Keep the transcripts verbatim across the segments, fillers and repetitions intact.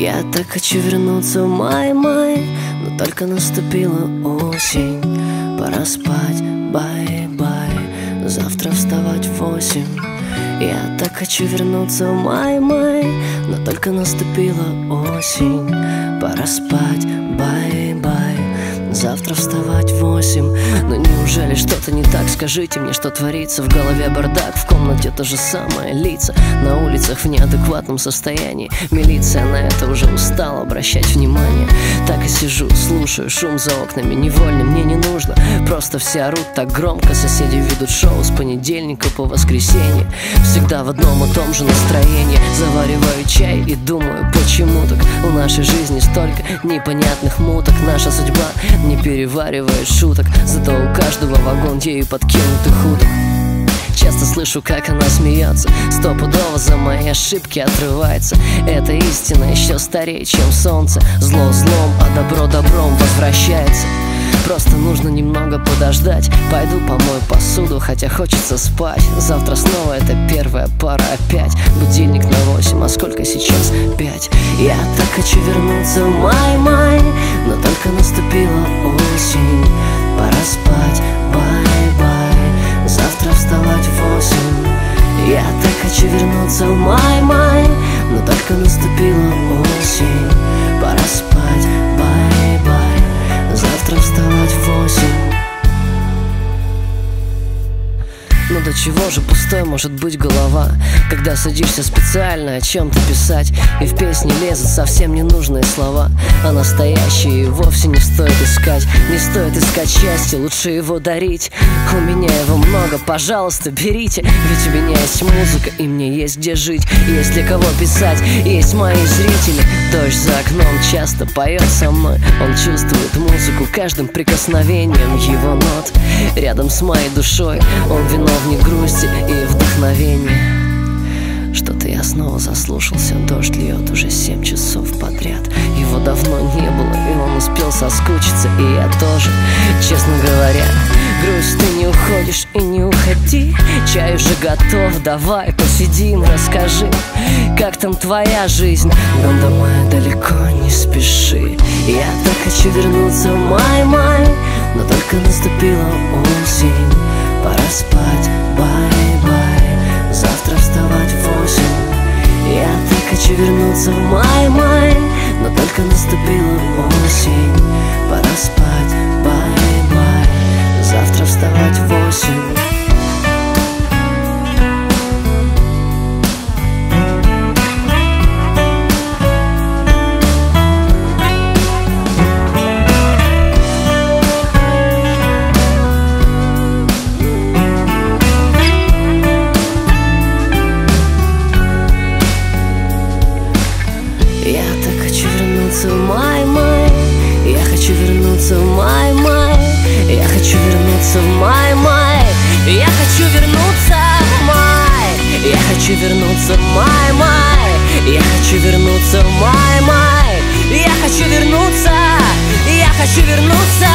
Я так хочу вернуться в май-май, но только наступила осень. Пора спать, бай-бай, завтра вставать в восемь. Я так хочу вернуться в май-май, но только наступила осень. Пора спать, бай-бай, завтра вставать в восемь. Но неужели что-то не так? Скажите мне, что творится. В голове бардак, в комнате то же самое. Лица на улицах в неадекватном состоянии. Милиция на это уже устала обращать внимание. Так и сижу, слушаю шум за окнами. Невольно, мне не нужно, просто все орут так громко. Соседи ведут шоу с понедельника по воскресенье. Всегда в одном и том же настроении. Завариваю чай и думаю, почему так в нашей жизни столько непонятных муток. Наша судьба не переваривает шуток, зато у каждого вагон ею подкинутых уток. Часто слышу, как она смеется, стопудово за мои ошибки отрывается. Это истина еще старее, чем солнце. Зло злом, а добро добром возвращается. Просто нужно немного подождать. Пойду помою посуду, хотя хочется спать. Завтра снова это первая пара опять. Будильник на восемь, а сколько сейчас? Пять. Я так хочу вернуться в май-май, но только наступила осень. Пора спать, бай-бай, завтра вставать в восемь. Я так хочу вернуться в май-май, но только наступила осень. Пора спать, бай-бай, завтра вставать в восемь. Ну до чего же пустой может быть голова, когда садишься специально о чем-то писать, и в песне лезут совсем ненужные слова, а настоящие вовсе не стоит искать. Не стоит искать счастье, лучше его дарить. У меня его много, пожалуйста, берите. Ведь у меня есть музыка, и мне есть где жить, есть для кого писать, есть мои зрители. Дождь за окном часто поет со мной. Он чувствует музыку каждым прикосновением его нот. Рядом с моей душой он виновник грусти и вдохновения. Что-то я снова заслушался. Дождь льет уже семь часов подряд. Его давно не было, и он успел соскучиться. И я тоже, честно говоря. Грусть, ты не уходишь и не уходи. Чай уже готов, давай посидим. Расскажи, как там твоя жизнь. Но домой далеко не спеши. Я так хочу вернуться в май-май, но только наступила осень. Пора спать, бай-бай, завтра вставать в восемь. Я так хочу вернуться в май-май, но только наступила осень. Пора спать, бай-бай, завтра вставать в восемь. Я так хочу вернуться в май-май, я хочу вернуться в май-май, я хочу вернуться в май-май, я хочу вернуться в май, я хочу вернуться в май-май, я хочу вернуться в май-май, я хочу вернуться, я хочу вернуться.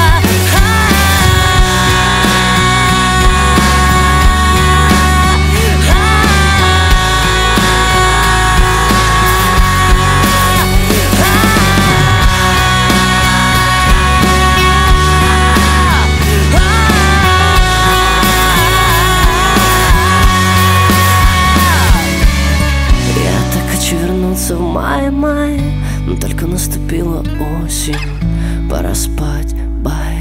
В май-май, но только наступила осень. Пора спать, бай.